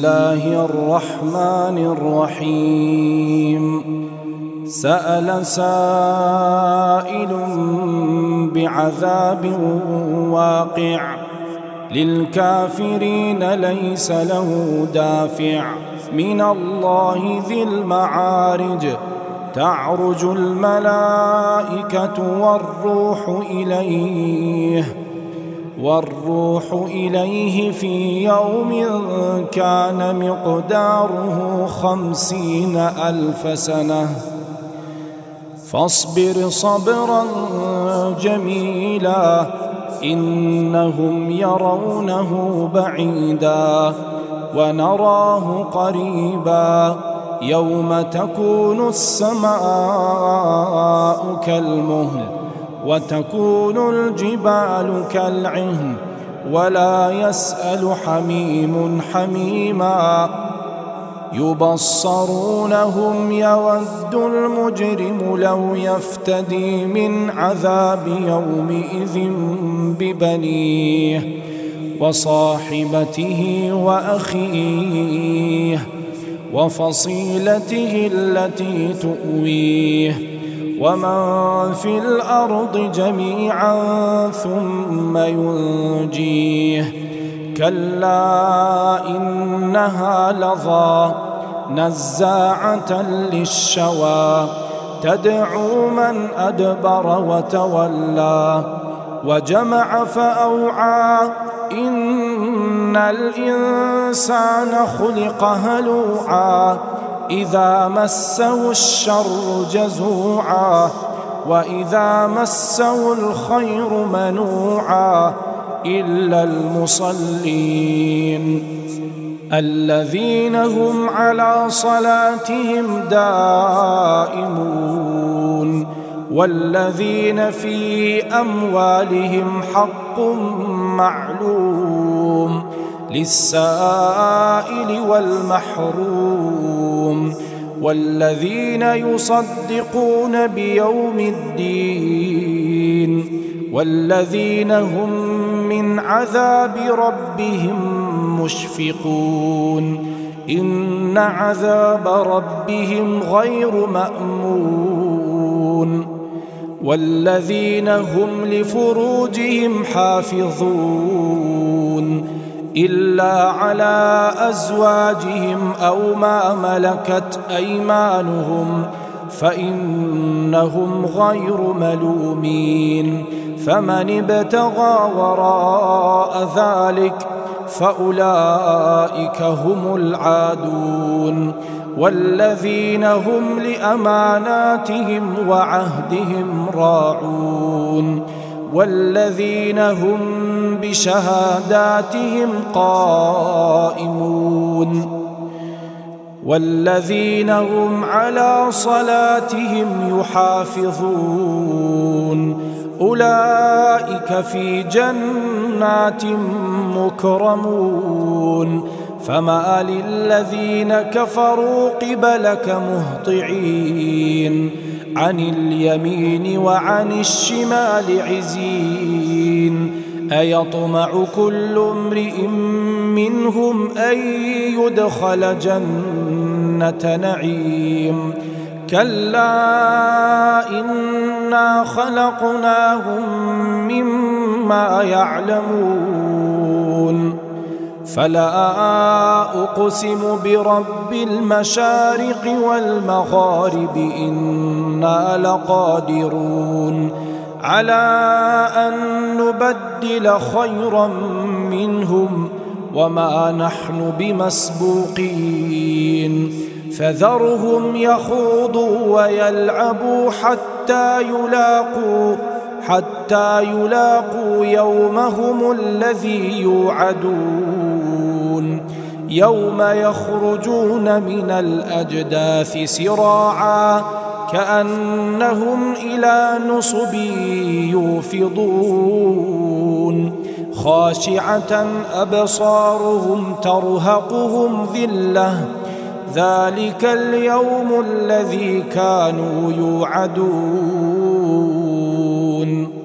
الله الرحمن الرحيم. سأل سائل بعذاب واقع للكافرين ليس له دافع من الله ذي المعارج. تعرج الملائكة والروح إليه في يوم كان مقداره 50,000 سنة. فاصبر صبرا جميلا إنهم يرونه بعيدا ونراه قريبا. يوم تكون السماء كالمهل وتكون الجبال كالعهن ولا يسأل حميم حميما. يبصرونهم يود المجرم لو يفتدي من عذاب يومئذ ببنيه وصاحبته وأخيه وفصيلته التي تؤويه ومن في الأرض جميعا ثم ينجيه. كلا إنها لظى نزاعة للشوى تدعو من أدبر وتولى وجمع فأوعى. إن الإنسان خلق هلوعا إذا مسه الشر جزوعا وإذا مسه الخير منوعا إلا المصلين الذين هم على صلاتهم دائمون والذين في أموالهم حق معلوم للسائل والمحروم والذين يصدقون بيوم الدين والذين هم من عذاب ربهم مشفقون. إن عذاب ربهم غير مأمون. والذين هم لفروجهم حافظون إلا على أزواجهم أو ما ملكت أيمانهم فإنهم غير ملومين. فمن ابتغى وراء ذلك فأولئك هم العادون. والذين هم لأماناتهم وعهدهم راعون والذين هم بشهاداتهم قائمون والذين هم على صلاتهم يحافظون. أولئك في جنات مكرمون. فما للذين كفروا قبلك مهطعين عن اليمين وعن الشمال عزين. أيطمع كل امرئ منهم أن يدخل جنة نعيم. كلا إنا خلقناهم مما يعلمون. فلا أقسم برب المشارق والمغارب إنا لقادرون على أن نبدل خيرا منهم وما نحن بمسبوقين. فذرهم يخوضوا ويلعبوا حتى يلاقوا يومهم الذي يوعدون. يوم يخرجون من الأجداث سراعا كأنهم إلى نصب يوفضون. خاشعة أبصارهم ترهقهم ذلة ذلك اليوم الذي كانوا يوعدون.